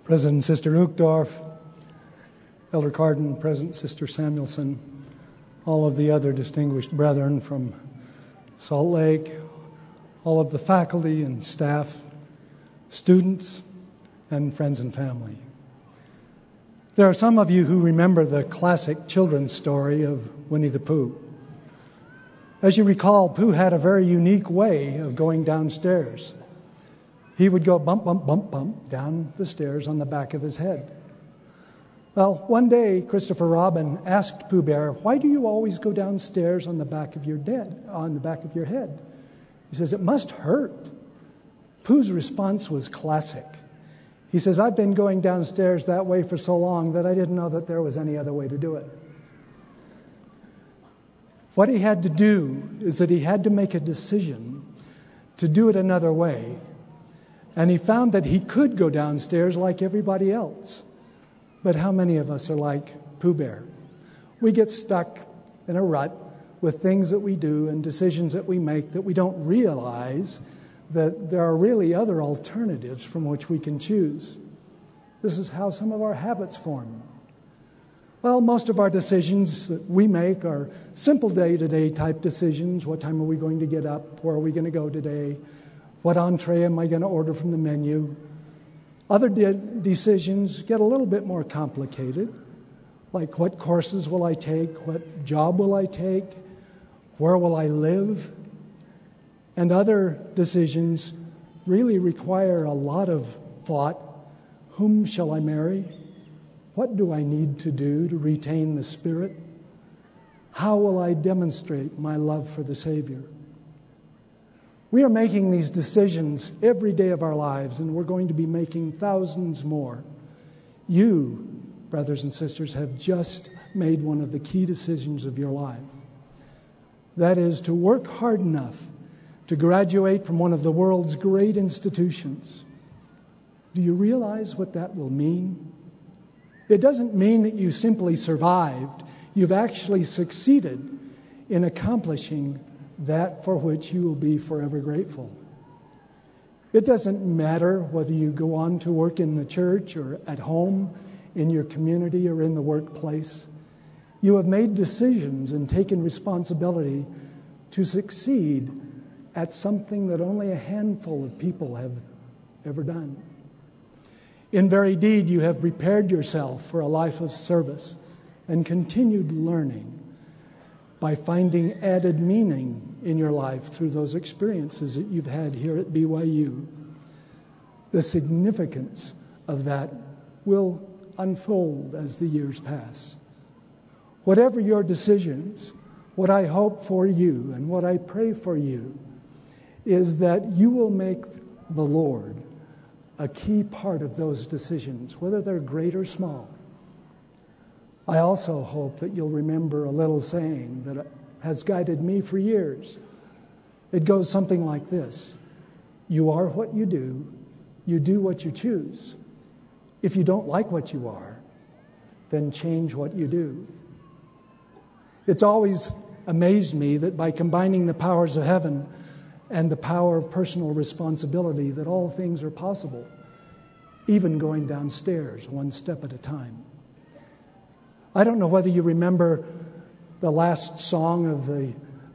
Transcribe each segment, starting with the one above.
President Sister Uchtdorf, Elder Carden, President Sister Samuelson, all of the other distinguished brethren from Salt Lake, all of the faculty and staff, students, and friends and family. There are some of you who remember the classic children's story of Winnie the Pooh. As you recall, Pooh had a very unique way of going downstairs. He would go bump, bump, bump, bump down the stairs on the back of his head. Well, one day, Christopher Robin asked Pooh Bear, "Why do you always go downstairs on the back of your head?" He says, "It must hurt." Pooh's response was classic. He says, "I've been going downstairs that way for so long that I didn't know that there was any other way to do it." What he had to do is that he had to make a decision to do it another way. And he found that he could go downstairs like everybody else. But how many of us are like Pooh Bear? We get stuck in a rut with things that we do and decisions that we make that we don't realize that there are really other alternatives from which we can choose. This is how some of our habits form. Well, most of our decisions that we make are simple day-to-day type decisions. What time are we going to get up? Where are we going to go today? What entree am I going to order from the menu? Other decisions get a little bit more complicated, like what courses will I take? What job will I take? Where will I live? And other decisions really require a lot of thought. Whom shall I marry? What do I need to do to retain the Spirit? How will I demonstrate my love for the Savior? We are making these decisions every day of our lives, and we're going to be making thousands more. You, brothers and sisters, have just made one of the key decisions of your life. That is to work hard enough to graduate from one of the world's great institutions. Do you realize what that will mean? It doesn't mean that you simply survived. You've actually succeeded in accomplishing that for which you will be forever grateful. It doesn't matter whether you go on to work in the church or at home, in your community or in the workplace. You have made decisions and taken responsibility to succeed at something that only a handful of people have ever done. In very deed, you have prepared yourself for a life of service and continued learning by finding added meaning in your life through those experiences that you've had here at BYU. The significance of that will unfold as the years pass. Whatever your decisions, what I hope for you and what I pray for you is that you will make the Lord a key part of those decisions, whether they're great or small. I also hope that you'll remember a little saying that has guided me for years. It goes something like this: you are what you do what you choose. If you don't like what you are, then change what you do. It's always amazed me that by combining the powers of heaven and the power of personal responsibility, that all things are possible, even going downstairs one step at a time. I don't know whether you remember the last song of the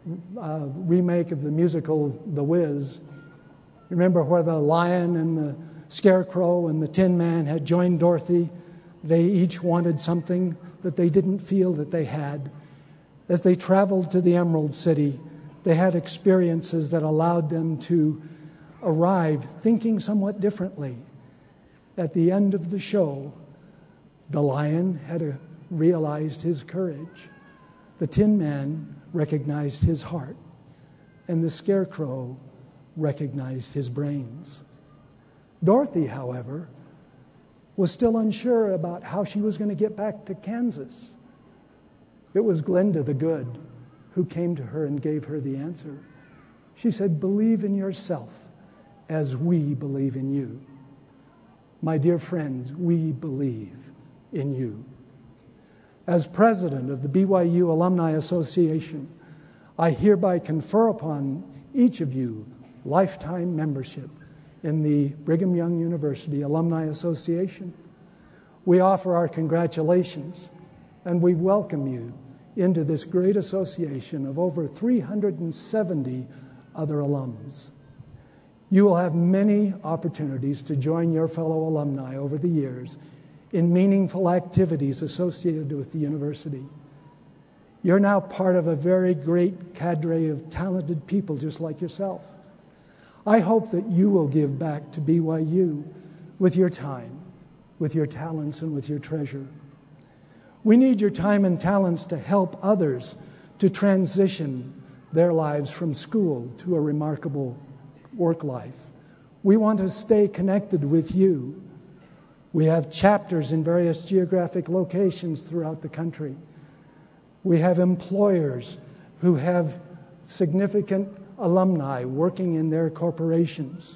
remake of the musical The Wiz. Remember where the lion and the scarecrow and the Tin Man had joined Dorothy? They each wanted something that they didn't feel that they had. As they traveled to the Emerald City, they had experiences that allowed them to arrive thinking somewhat differently. At the end of the show, the lion had realized his courage. The Tin Man recognized his heart, and the scarecrow recognized his brains. Dorothy, however, was still unsure about how she was going to get back to Kansas. It was Glenda the Good who came to her and gave her the answer. She said, "Believe in yourself as we believe in you." My dear friends, we believe in you. As president of the BYU Alumni Association, I hereby confer upon each of you lifetime membership in the Brigham Young University Alumni Association. We offer our congratulations, and we welcome you into this great association of over 370 other alums. You will have many opportunities to join your fellow alumni over the years in meaningful activities associated with the university. You're now part of a very great cadre of talented people just like yourself. I hope that you will give back to BYU with your time, with your talents, and with your treasure. We need your time and talents to help others to transition their lives from school to a remarkable work life. We want to stay connected with you. We have chapters in various geographic locations throughout the country. We have employers who have significant alumni working in their corporations.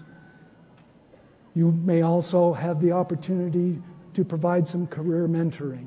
You may also have the opportunity to provide some career mentoring.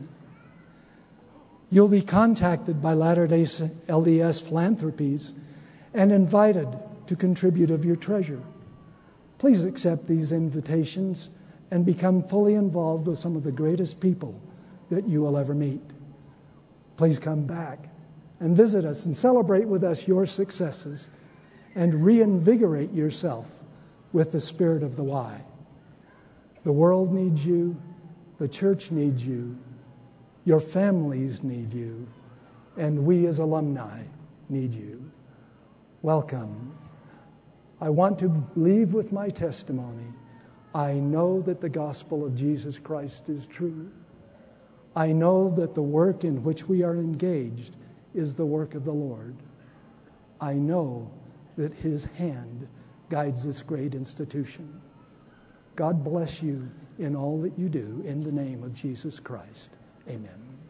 You'll be contacted by Latter-day LDS Philanthropies and invited to contribute of your treasure. Please accept these invitations and become fully involved with some of the greatest people that you will ever meet. Please come back and visit us and celebrate with us your successes and reinvigorate yourself with the spirit of the Y. The world needs you. The church needs you. Your families need you. And we as alumni need you. Welcome. I want to leave with my testimony. I know that the gospel of Jesus Christ is true. I know that the work in which we are engaged is the work of the Lord. I know that His hand guides this great institution. God bless you in all that you do, in the name of Jesus Christ. Amen.